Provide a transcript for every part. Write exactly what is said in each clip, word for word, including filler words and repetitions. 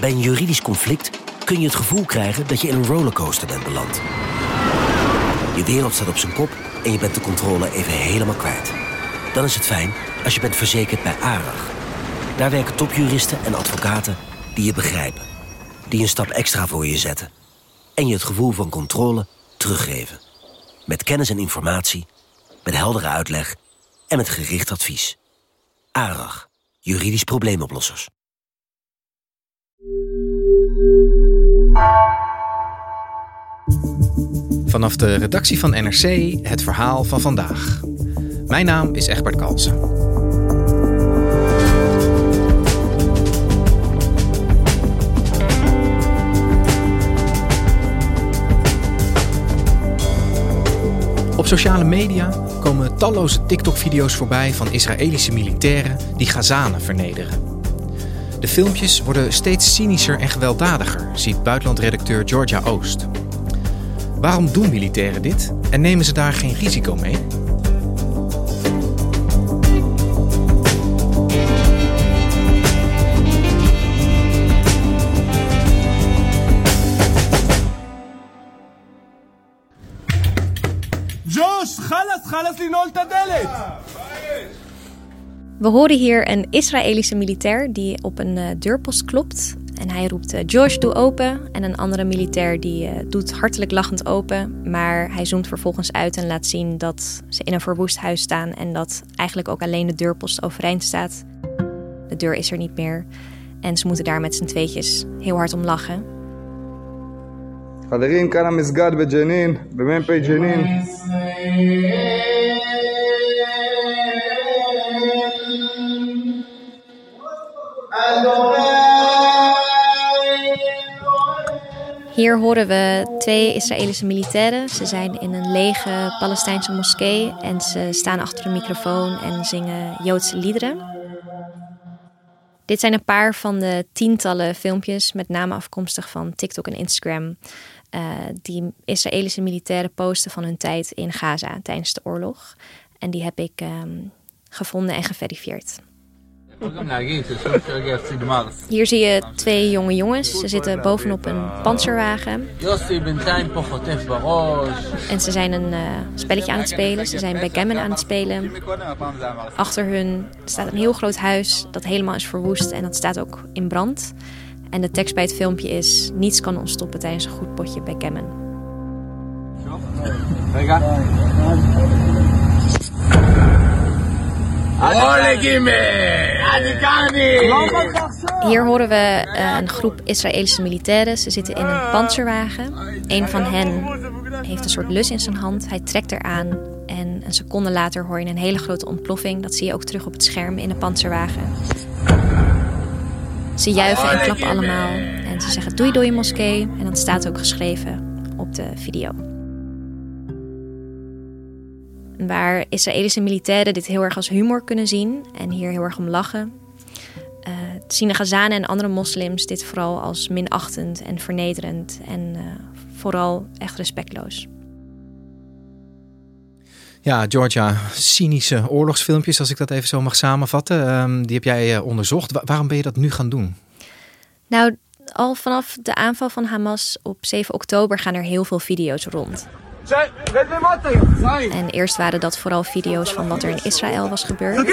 Bij een juridisch conflict kun je het gevoel krijgen dat je in een rollercoaster bent beland. Je wereld staat op zijn kop en je bent de controle even helemaal kwijt. Dan is het fijn als je bent verzekerd bij ARAG. Daar werken topjuristen en advocaten die je begrijpen. Die een stap extra voor je zetten. En je het gevoel van controle teruggeven. Met kennis en informatie, met heldere uitleg en met gericht advies. ARAG, juridisch probleemoplossers. Vanaf de redactie van N R C het verhaal van vandaag. Mijn naam is Egbert Kalsen. Op sociale media komen talloze TikTok-video's voorbij van Israëlische militairen die Gazanen vernederen. De filmpjes worden steeds cynischer en gewelddadiger, ziet buitenlandredacteur Georgia Oost. Waarom doen militairen dit en nemen ze daar geen risico mee? Josh, khalas, khalas linol tadelet. We horen hier een Israëlische militair die op een uh, deurpost klopt. En hij roept, uh, Josh, doe open. En een andere militair die uh, doet hartelijk lachend open. Maar hij zoomt vervolgens uit en laat zien dat ze in een verwoest huis staan. En dat eigenlijk ook alleen de deurpost overeind staat. De deur is er niet meer. En ze moeten daar met z'n tweetjes heel hard om lachen. חברים, כאן המסגד בג'נין, במ"פ ג'נין. Hier horen we twee Israëlische militairen. Ze zijn in een lege Palestijnse moskee en ze staan achter een microfoon en zingen Joodse liederen. Dit zijn een paar van de tientallen filmpjes, met name afkomstig van TikTok en Instagram, uh, die Israëlische militairen posten van hun tijd in Gaza tijdens de oorlog. En die heb ik um, gevonden en geverifieerd. Hier zie je twee jonge jongens. Ze zitten bovenop een panzerwagen. En ze zijn een uh, spelletje aan het spelen. Ze zijn backgammon aan het spelen. Achter hun staat een heel groot huis dat helemaal is verwoest. En dat staat ook in brand. En de tekst bij het filmpje is: niets kan ons stoppen tijdens een goed potje backgammon. Hier horen we uh, een groep Israëlische militairen. Ze zitten in een panzerwagen. Een van hen heeft een soort lus in zijn hand. Hij trekt eraan en een seconde later hoor je een hele grote ontploffing. Dat zie je ook terug op het scherm in de panzerwagen. Ze juichen en klappen allemaal en ze zeggen doei doei moskee. En dat staat ook geschreven op de video. Waar Israëlische militairen dit heel erg als humor kunnen zien en hier heel erg om lachen, Uh, zien de Gazanen en andere moslims dit vooral als minachtend en vernederend en uh, vooral echt respectloos. Ja, Georgia, cynische oorlogsfilmpjes, als ik dat even zo mag samenvatten, um, die heb jij uh, onderzocht. Wa- waarom ben je dat nu gaan doen? Nou, al vanaf de aanval van Hamas op zeven oktober gaan er heel veel video's rond. En eerst waren dat vooral video's van wat er in Israël was gebeurd.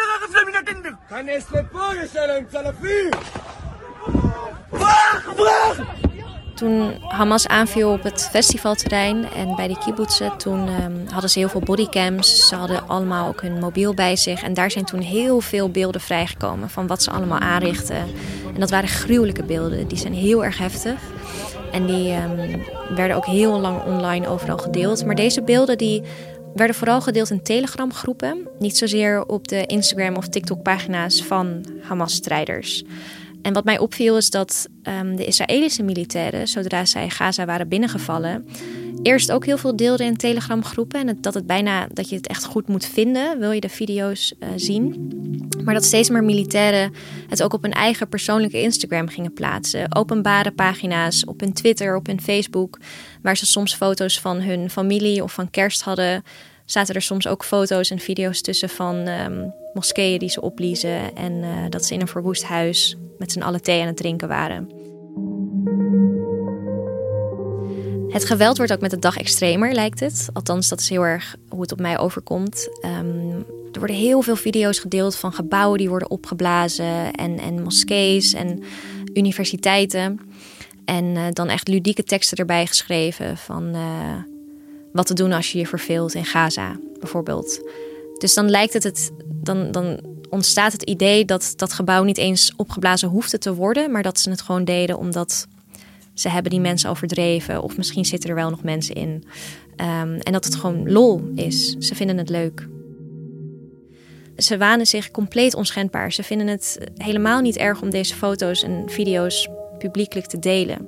Toen Hamas aanviel op het festivalterrein en bij de kibbutzen, toen um, hadden ze heel veel bodycams. Ze hadden allemaal ook hun mobiel bij zich. En daar zijn toen heel veel beelden vrijgekomen van wat ze allemaal aanrichten. En dat waren gruwelijke beelden. Die zijn heel erg heftig. En die um, werden ook heel lang online overal gedeeld. Maar deze beelden die werden vooral gedeeld in Telegram-groepen. Niet zozeer op de Instagram- of TikTok-pagina's van Hamas-strijders. En wat mij opviel is dat um, de Israëlische militairen, zodra zij Gaza waren binnengevallen, eerst ook heel veel deelden in Telegram-groepen. En het, dat het bijna dat je het echt goed moet vinden, wil je de video's uh, zien. Maar dat steeds meer militairen het ook op hun eigen persoonlijke Instagram gingen plaatsen. Openbare pagina's op hun Twitter, op hun Facebook, waar ze soms foto's van hun familie of van kerst hadden, zaten er soms ook foto's en video's tussen van um, moskeeën die ze opbliezen. En uh, dat ze in een verwoest huis met z'n allen thee aan het drinken waren. Het geweld wordt ook met de dag extremer, lijkt het. Althans, dat is heel erg hoe het op mij overkomt. Um, er worden heel veel video's gedeeld van gebouwen die worden opgeblazen. En, en moskees en universiteiten. En uh, dan echt ludieke teksten erbij geschreven van uh, wat te doen als je je verveelt in Gaza, bijvoorbeeld. Dus dan lijkt het, het dan, dan ontstaat het idee dat dat gebouw niet eens opgeblazen hoefde te worden, maar dat ze het gewoon deden omdat ze hebben die mensen al verdreven. Of misschien zitten er wel nog mensen in. Um, en dat het gewoon lol is. Ze vinden het leuk. Ze wanen zich compleet onschendbaar. Ze vinden het helemaal niet erg om deze foto's en video's publiekelijk te delen.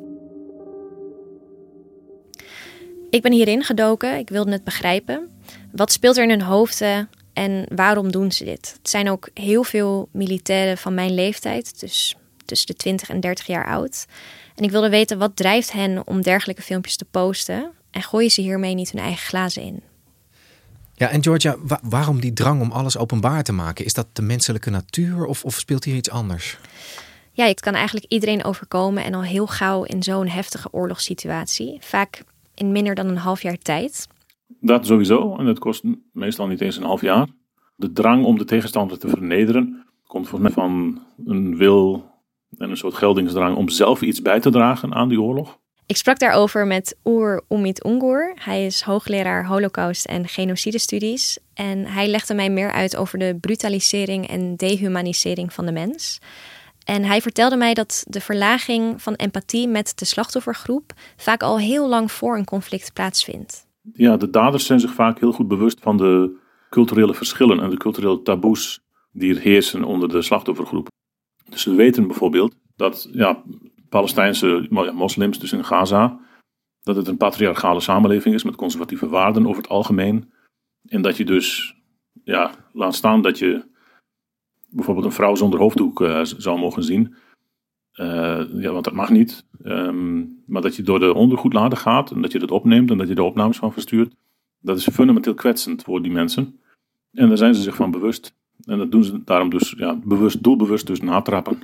Ik ben hierin gedoken. Ik wilde het begrijpen. Wat speelt er in hun hoofden en waarom doen ze dit? Het zijn ook heel veel militairen van mijn leeftijd. Dus tussen de twintig en dertig jaar oud. En ik wilde weten wat drijft hen om dergelijke filmpjes te posten. En gooien ze hiermee niet hun eigen glazen in? Ja, en Georgia, wa- waarom die drang om alles openbaar te maken? Is dat de menselijke natuur of, of speelt hier iets anders? Ja, het kan eigenlijk iedereen overkomen en al heel gauw in zo'n heftige oorlogssituatie. Vaak in minder dan een half jaar tijd. Dat sowieso, en dat kost meestal niet eens een half jaar. De drang om de tegenstander te vernederen komt volgens mij van een wil en een soort geldingsdrang om zelf iets bij te dragen aan die oorlog. Ik sprak daarover met Uğur Umit Ungür. Hij is hoogleraar Holocaust en genocidestudies. En hij legde mij meer uit over de brutalisering en dehumanisering van de mens. En hij vertelde mij dat de verlaging van empathie met de slachtoffergroep vaak al heel lang voor een conflict plaatsvindt. Ja, de daders zijn zich vaak heel goed bewust van de culturele verschillen en de culturele taboes die er heersen onder de slachtoffergroep. Dus ze weten bijvoorbeeld dat ja, Palestijnse moslims, dus in Gaza, dat het een patriarchale samenleving is met conservatieve waarden over het algemeen. En dat je dus, ja, laat staan dat je bijvoorbeeld een vrouw zonder hoofddoek uh, zou mogen zien. Uh, ja, want dat mag niet. Um, maar dat je door de ondergoedladen gaat en dat je dat opneemt en dat je er opnames van verstuurt. Dat is fundamenteel kwetsend voor die mensen. En daar zijn ze zich van bewust. En dat doen ze daarom dus ja, bewust, doelbewust dus natrappen.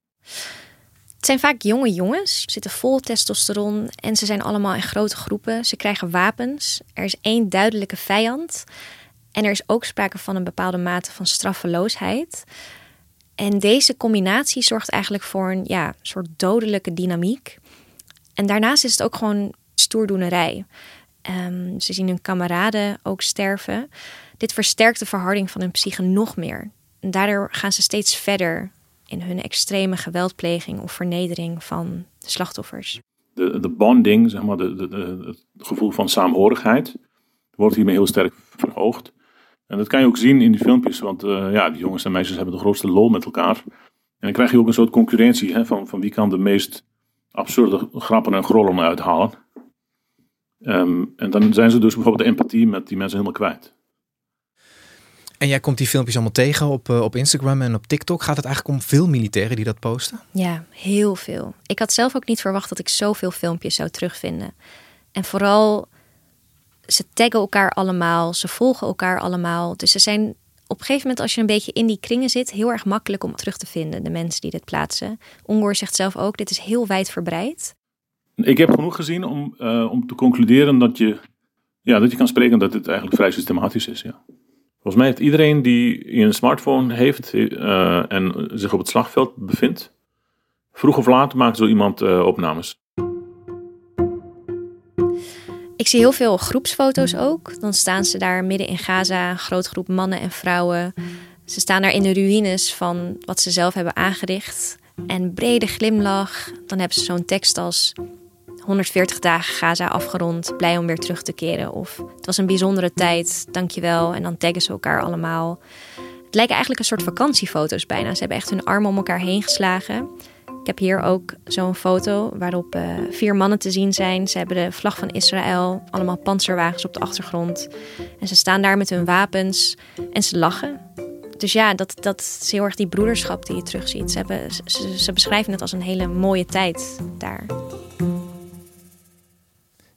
Het zijn vaak jonge jongens, ze zitten vol testosteron en ze zijn allemaal in grote groepen. Ze krijgen wapens, er is één duidelijke vijand en er is ook sprake van een bepaalde mate van straffeloosheid. En deze combinatie zorgt eigenlijk voor een ja, soort dodelijke dynamiek. En daarnaast is het ook gewoon stoerdoenerij. Um, ze zien hun kameraden ook sterven. Dit versterkt de verharding van hun psyche nog meer. En daardoor gaan ze steeds verder in hun extreme geweldpleging of vernedering van de slachtoffers. De, de bonding, zeg maar, de, de, de, het gevoel van saamhorigheid wordt hiermee heel sterk verhoogd. En dat kan je ook zien in die filmpjes, want uh, ja, die jongens en meisjes hebben de grootste lol met elkaar. En dan krijg je ook een soort concurrentie hè, van, van wie kan de meest absurde grappen en grollen uithalen. Um, en dan zijn ze dus bijvoorbeeld de empathie met die mensen helemaal kwijt. En jij komt die filmpjes allemaal tegen op, uh, op Instagram en op TikTok. Gaat het eigenlijk om veel militairen die dat posten? Ja, heel veel. Ik had zelf ook niet verwacht dat ik zoveel filmpjes zou terugvinden. En vooral, ze taggen elkaar allemaal, ze volgen elkaar allemaal. Dus ze zijn op een gegeven moment, als je een beetje in die kringen zit, heel erg makkelijk om terug te vinden, de mensen die dit plaatsen. Ungür zegt zelf ook, dit is heel wijdverbreid. Ik heb genoeg gezien om, uh, om te concluderen dat je, ja, dat je kan spreken dat het eigenlijk vrij systematisch is, ja. Volgens mij heeft iedereen die een smartphone heeft uh, en zich op het slagveld bevindt, vroeg of laat maakt zo iemand uh, opnames. Ik zie heel veel groepsfoto's ook. Dan staan ze daar midden in Gaza, een grote groep mannen en vrouwen. Ze staan daar in de ruïnes van wat ze zelf hebben aangericht. En brede glimlach. Dan hebben ze zo'n tekst als honderdveertig dagen Gaza afgerond, blij om weer terug te keren. Of het was een bijzondere tijd, dankjewel. En dan taggen ze elkaar allemaal. Het lijken eigenlijk een soort vakantiefoto's bijna. Ze hebben echt hun armen om elkaar heen geslagen. Ik heb hier ook zo'n foto waarop uh, vier mannen te zien zijn. Ze hebben de vlag van Israël, allemaal panzerwagens op de achtergrond. En ze staan daar met hun wapens en ze lachen. Dus ja, dat, dat is heel erg die broederschap die je terugziet. Ze, hebben, ze, ze beschrijven het als een hele mooie tijd daar.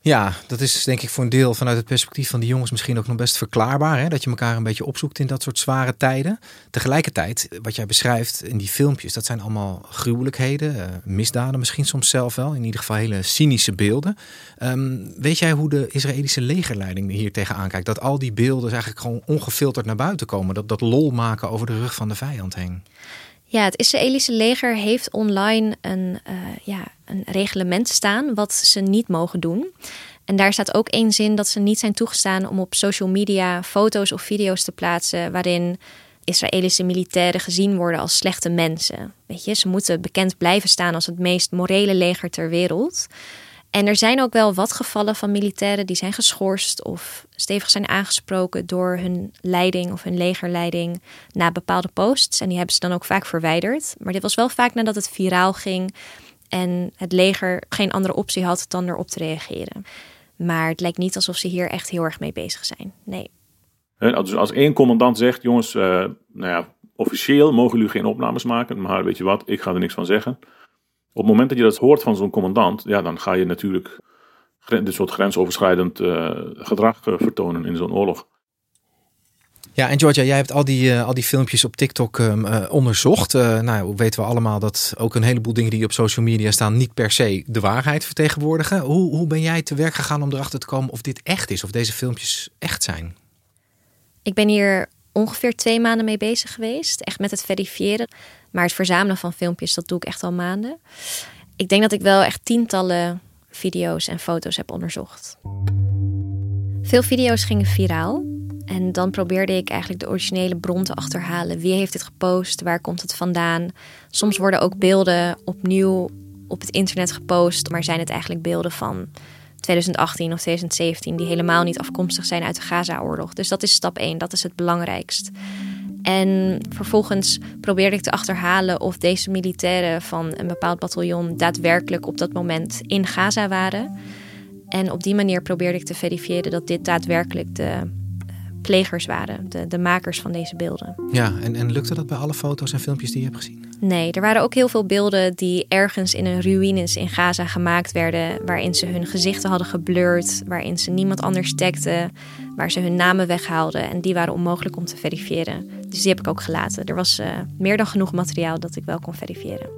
Ja, dat is denk ik voor een deel vanuit het perspectief van die jongens misschien ook nog best verklaarbaar. Hè? Dat je elkaar een beetje opzoekt in dat soort zware tijden. Tegelijkertijd, wat jij beschrijft in die filmpjes, dat zijn allemaal gruwelijkheden, uh, misdaden misschien soms zelf wel. In ieder geval hele cynische beelden. Um, weet jij hoe de Israëlische legerleiding hier tegenaan kijkt? Dat al die beelden eigenlijk gewoon ongefilterd naar buiten komen. Dat, dat lol maken over de rug van de vijand heen. Ja, het Israëlische leger heeft online een, uh, ja, een reglement staan wat ze niet mogen doen. En daar staat ook één zin dat ze niet zijn toegestaan om op social media foto's of video's te plaatsen waarin Israëlische militairen gezien worden als slechte mensen. Weet je, ze moeten bekend blijven staan als het meest morele leger ter wereld. En er zijn ook wel wat gevallen van militairen die zijn geschorst of stevig zijn aangesproken door hun leiding of hun legerleiding na bepaalde posts. En die hebben ze dan ook vaak verwijderd. Maar dit was wel vaak nadat het viraal ging en het leger geen andere optie had dan erop te reageren. Maar het lijkt niet alsof ze hier echt heel erg mee bezig zijn. Nee. Dus als één commandant zegt, jongens, uh, nou ja, officieel mogen jullie geen opnames maken, maar weet je wat, ik ga er niks van zeggen. Op het moment dat je dat hoort van zo'n commandant, ja, dan ga je natuurlijk dit soort grensoverschrijdend uh, gedrag uh, vertonen in zo'n oorlog. Ja, en Georgia, jij hebt al die, uh, al die filmpjes op TikTok um, uh, onderzocht. Uh, nou, weten we allemaal dat ook een heleboel dingen die op social media staan niet per se de waarheid vertegenwoordigen. Hoe, hoe ben jij te werk gegaan om erachter te komen of dit echt is, of deze filmpjes echt zijn? Ik ben hier ongeveer twee maanden mee bezig geweest, echt met het verifiëren. Maar het verzamelen van filmpjes, dat doe ik echt al maanden. Ik denk dat ik wel echt tientallen video's en foto's heb onderzocht. Veel video's gingen viraal. En dan probeerde ik eigenlijk de originele bron te achterhalen. Wie heeft dit gepost? Waar komt het vandaan? Soms worden ook beelden opnieuw op het internet gepost. Maar zijn het eigenlijk beelden van twintig achttien of twintig zeventien... die helemaal niet afkomstig zijn uit de Gaza-oorlog. Dus dat is stap één. Dat is het belangrijkst. En vervolgens probeerde ik te achterhalen of deze militairen van een bepaald bataljon daadwerkelijk op dat moment in Gaza waren. En op die manier probeerde ik te verifiëren dat dit daadwerkelijk de plegers waren, de, de makers van deze beelden. Ja, en, en lukte dat bij alle foto's en filmpjes die je hebt gezien? Nee, er waren ook heel veel beelden die ergens in een ruïnes in Gaza gemaakt werden, waarin ze hun gezichten hadden geblurred, waarin ze niemand anders tagden, waar ze hun namen weghaalden en die waren onmogelijk om te verifiëren. Dus die heb ik ook gelaten. Er was uh, meer dan genoeg materiaal dat ik wel kon verifiëren.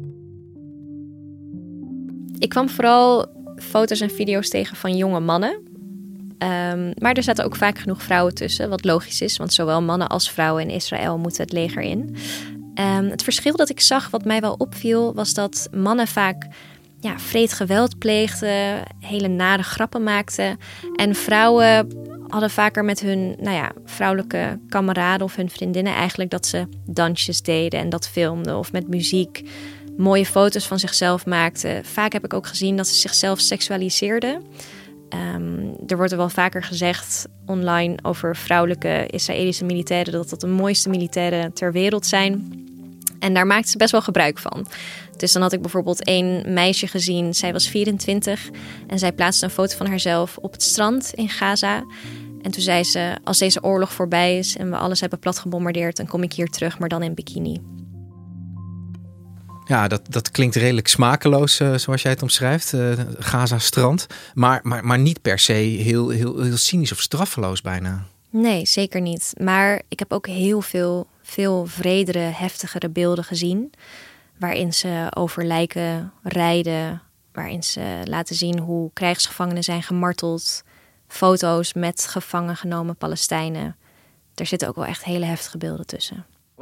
Ik kwam vooral foto's en video's tegen van jonge mannen. Um, maar er zaten ook vaak genoeg vrouwen tussen, wat logisch is, want zowel mannen als vrouwen in Israël moeten het leger in. Um, het verschil dat ik zag, wat mij wel opviel, was dat mannen vaak ja, vreed geweld pleegden, hele nare grappen maakten. En vrouwen hadden vaker met hun nou ja, vrouwelijke kameraden of hun vriendinnen eigenlijk dat ze dansjes deden en dat filmden of met muziek mooie foto's van zichzelf maakten. Vaak heb ik ook gezien dat ze zichzelf seksualiseerden. Um, er wordt er wel vaker gezegd online over vrouwelijke Israëlische militairen dat dat de mooiste militairen ter wereld zijn. En daar maakten ze best wel gebruik van. Dus dan had ik bijvoorbeeld één meisje gezien, zij was vierentwintig en zij plaatste een foto van haarzelf op het strand in Gaza. En toen zei ze, als deze oorlog voorbij is en we alles hebben plat gebombardeerd, dan kom ik hier terug, maar dan in bikini. Ja, dat, dat klinkt redelijk smakeloos, uh, zoals jij het omschrijft. Uh, Gaza-strand. Maar, maar, maar niet per se heel, heel, heel cynisch of straffeloos bijna. Nee, zeker niet. Maar ik heb ook heel veel, veel wredere, heftigere beelden gezien. Waarin ze over lijken rijden. Waarin ze laten zien hoe krijgsgevangenen zijn gemarteld. Foto's met gevangen genomen Palestijnen. Er zitten ook wel echt hele heftige beelden tussen.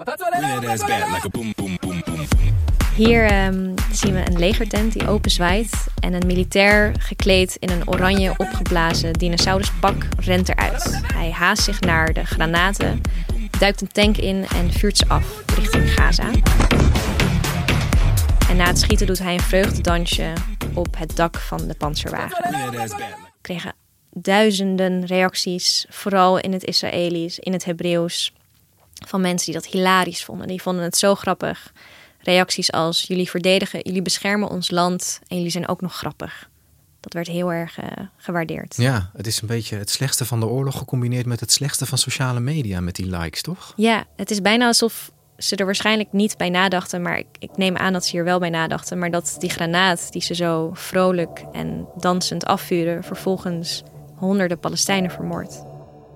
Hier um, zien we een legertent die open zwaait en een militair gekleed in een oranje opgeblazen dinosauruspak rent eruit. Hij haast zich naar de granaten, duikt een tank in en vuurt ze af richting Gaza. En na het schieten doet hij een vreugdedansje op het dak van de panzerwagen. We kregen duizenden reacties, vooral in het Israëlisch, in het Hebreeuws, van mensen die dat hilarisch vonden. Die vonden het zo grappig. Reacties als, jullie verdedigen, jullie beschermen ons land en jullie zijn ook nog grappig. Dat werd heel erg uh, gewaardeerd. Ja, het is een beetje het slechtste van de oorlog gecombineerd met het slechtste van sociale media met die likes, toch? Ja, het is bijna alsof ze er waarschijnlijk niet bij nadachten, maar ik, ik neem aan dat ze hier wel bij nadachten, maar dat die granaat die ze zo vrolijk en dansend afvuren, vervolgens honderden Palestijnen vermoordt.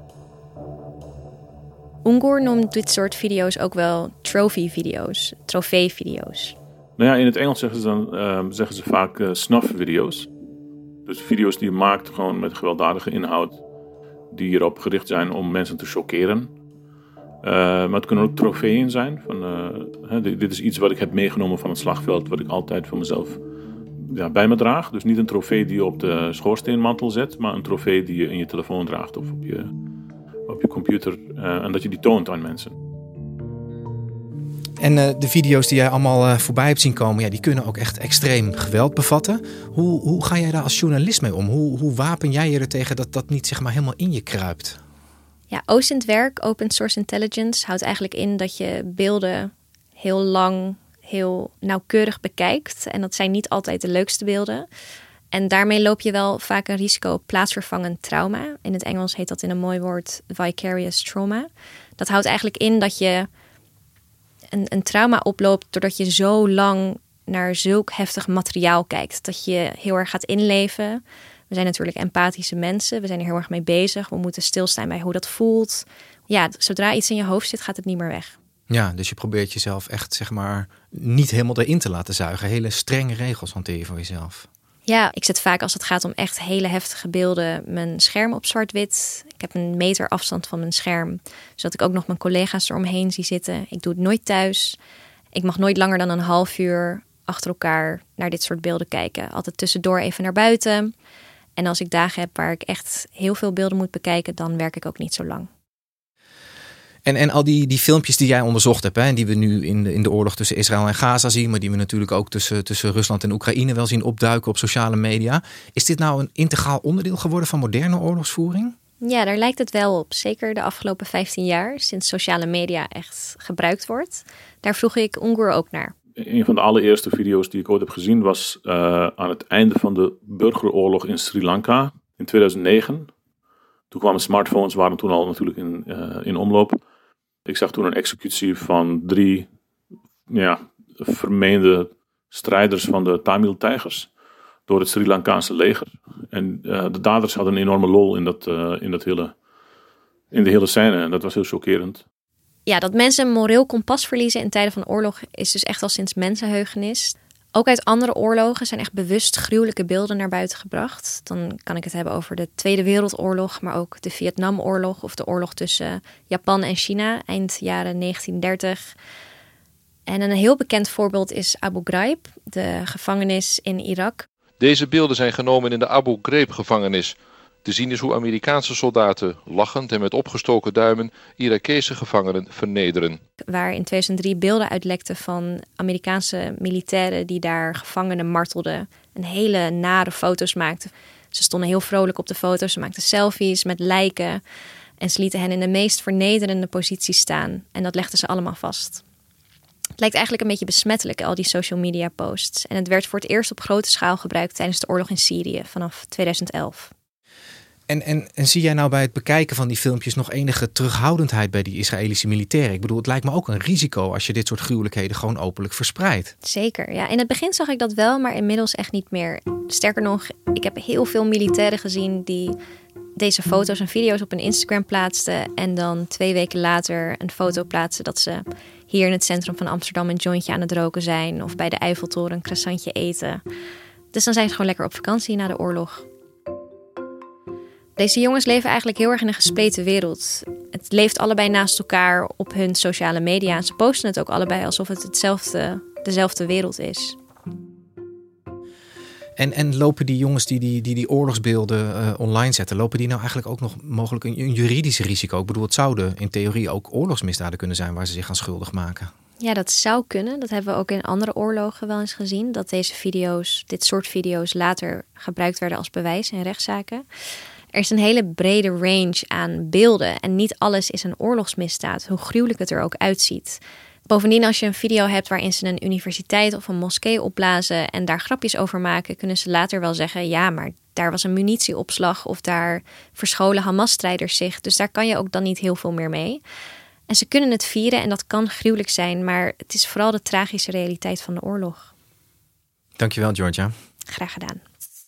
Ungur noemt dit soort video's ook wel trophy-video's, trofee-video's. Nou ja, in het Engels zeggen ze, dan, uh, zeggen ze vaak uh, snuff-video's. Dus video's die je maakt gewoon met gewelddadige inhoud, die erop gericht zijn om mensen te chockeren. Uh, maar het kunnen ook trofeeën zijn. Van, uh, hè, dit, dit is iets wat ik heb meegenomen van het slagveld, wat ik altijd voor mezelf ja, bij me draag. Dus niet een trofee die je op de schoorsteenmantel zet, maar een trofee die je in je telefoon draagt of op je, op je computer. Uh, en dat je die toont aan mensen. En uh, de video's die jij allemaal uh, voorbij hebt zien komen, ja, die kunnen ook echt extreem geweld bevatten. Hoe, hoe ga jij daar als journalist mee om? Hoe, hoe wapen jij je er tegen dat dat niet zeg maar helemaal in je kruipt? Ja, OSINT-werk, Open Source Intelligence, houdt eigenlijk in dat je beelden heel lang, heel nauwkeurig bekijkt. En dat zijn niet altijd de leukste beelden. En daarmee loop je wel vaak een risico op plaatsvervangend trauma. In het Engels heet dat in een mooi woord vicarious trauma. Dat houdt eigenlijk in dat je een, een trauma oploopt doordat je zo lang naar zulk heftig materiaal kijkt. Dat je heel erg gaat inleven. We zijn natuurlijk empathische mensen. We zijn er heel erg mee bezig. We moeten stilstaan bij hoe dat voelt. Ja, zodra iets in je hoofd zit, gaat het niet meer weg. Ja, dus je probeert jezelf echt zeg maar niet helemaal erin te laten zuigen. Hele strenge regels hanteer je voor jezelf. Ja, ik zet vaak als het gaat om echt hele heftige beelden mijn scherm op zwart-wit. Ik heb een meter afstand van mijn scherm, zodat ik ook nog mijn collega's eromheen zie zitten. Ik doe het nooit thuis. Ik mag nooit langer dan een half uur achter elkaar naar dit soort beelden kijken. Altijd tussendoor even naar buiten. En als ik dagen heb waar ik echt heel veel beelden moet bekijken, dan werk ik ook niet zo lang. En, en al die, die filmpjes die jij onderzocht hebt, hè, en die we nu in de, in de oorlog tussen Israël en Gaza zien, maar die we natuurlijk ook tussen, tussen Rusland en Oekraïne wel zien opduiken op sociale media. Is dit nou een integraal onderdeel geworden van moderne oorlogsvoering? Ja, daar lijkt het wel op. Zeker de afgelopen vijftien jaar, sinds sociale media echt gebruikt wordt. Daar vroeg ik Ungur ook naar. Een van de allereerste video's die ik ooit heb gezien was uh, aan het einde van de burgeroorlog in Sri Lanka in tweeduizend negen. Toen kwamen smartphones, waren toen al natuurlijk in, uh, in omloop. Ik zag toen een executie van drie ja, vermeende strijders van de Tamil-tijgers door het Sri Lankaanse leger. En uh, de daders hadden een enorme lol in, dat, uh, in, dat hele, in de hele scène en dat was heel chockerend. Ja, dat mensen een moreel kompas verliezen in tijden van oorlog is dus echt al sinds mensenheugenis. Ook uit andere oorlogen zijn echt bewust gruwelijke beelden naar buiten gebracht. Dan kan ik het hebben over de Tweede Wereldoorlog, maar ook de Vietnamoorlog of de oorlog tussen Japan en China eind jaren negentien dertig. En een heel bekend voorbeeld is Abu Ghraib, de gevangenis in Irak. Deze beelden zijn genomen in de Abu Ghraib-gevangenis. Te zien is hoe Amerikaanse soldaten, lachend en met opgestoken duimen, Irakese gevangenen vernederen. Waar in tweeduizend drie beelden uitlekten van Amerikaanse militairen die daar gevangenen martelden. En hele nare foto's maakten. Ze stonden heel vrolijk op de foto's, ze maakten selfies met lijken. En ze lieten hen in de meest vernederende positie staan. En dat legden ze allemaal vast. Het lijkt eigenlijk een beetje besmettelijk, al die social media posts. En het werd voor het eerst op grote schaal gebruikt tijdens de oorlog in Syrië vanaf tweeduizend elf. En, en, en zie jij nou bij het bekijken van die filmpjes nog enige terughoudendheid bij die Israëlische militairen? Ik bedoel, het lijkt me ook een risico als je dit soort gruwelijkheden gewoon openlijk verspreidt. Zeker, ja. In het begin zag ik dat wel, maar inmiddels echt niet meer. Sterker nog, ik heb heel veel militairen gezien die deze foto's en video's op hun Instagram plaatsten en dan twee weken later een foto plaatsen dat ze hier in het centrum van Amsterdam een jointje aan het roken zijn of bij de Eiffeltoren een croissantje eten. Dus dan zijn ze gewoon lekker op vakantie na de oorlog. Deze jongens leven eigenlijk heel erg in een gespleten wereld. Het leeft allebei naast elkaar op hun sociale media. En ze posten het ook allebei alsof het hetzelfde, dezelfde wereld is. En, en lopen die jongens die die, die, die oorlogsbeelden uh, online zetten, lopen die nou eigenlijk ook nog mogelijk een, een juridisch risico? Ik bedoel, het zouden in theorie ook oorlogsmisdaden kunnen zijn waar ze zich aan schuldig maken. Ja, dat zou kunnen. Dat hebben we ook in andere oorlogen wel eens gezien. Dat deze video's, dit soort video's later gebruikt werden als bewijs in rechtszaken. Er is een hele brede range aan beelden en niet alles is een oorlogsmisdaad, hoe gruwelijk het er ook uitziet. Bovendien, als je een video hebt waarin ze een universiteit of een moskee opblazen en daar grapjes over maken, kunnen ze later wel zeggen, ja, maar daar was een munitieopslag of daar verscholen Hamas-strijders zich. Dus daar kan je ook dan niet heel veel meer mee. En ze kunnen het vieren en dat kan gruwelijk zijn, maar het is vooral de tragische realiteit van de oorlog. Dankjewel, Georgia. Graag gedaan.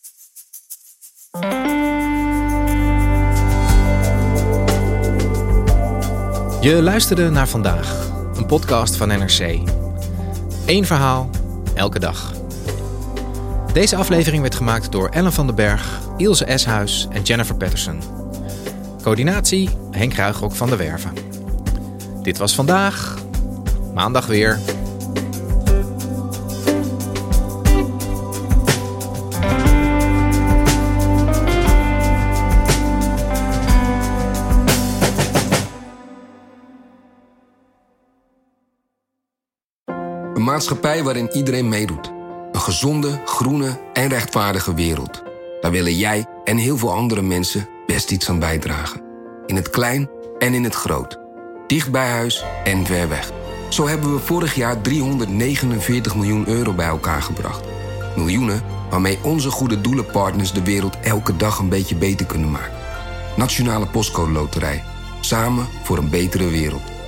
Je luisterde naar Vandaag, een podcast van N R C. Eén verhaal, elke dag. Deze aflevering werd gemaakt door Ellen van den Berg, Ilse Eshuis en Jennifer Patterson. Coördinatie Henk Ruigrok van der Werven. Dit was Vandaag, maandag weer. Een maatschappij waarin iedereen meedoet. Een gezonde, groene en rechtvaardige wereld. Daar willen jij en heel veel andere mensen best iets aan bijdragen. In het klein en in het groot. Dicht bij huis en ver weg. Zo hebben we vorig jaar driehonderdnegenenveertig miljoen euro bij elkaar gebracht. Miljoenen waarmee onze goede doelenpartners de wereld elke dag een beetje beter kunnen maken. Nationale Postcode Loterij. Samen voor een betere wereld.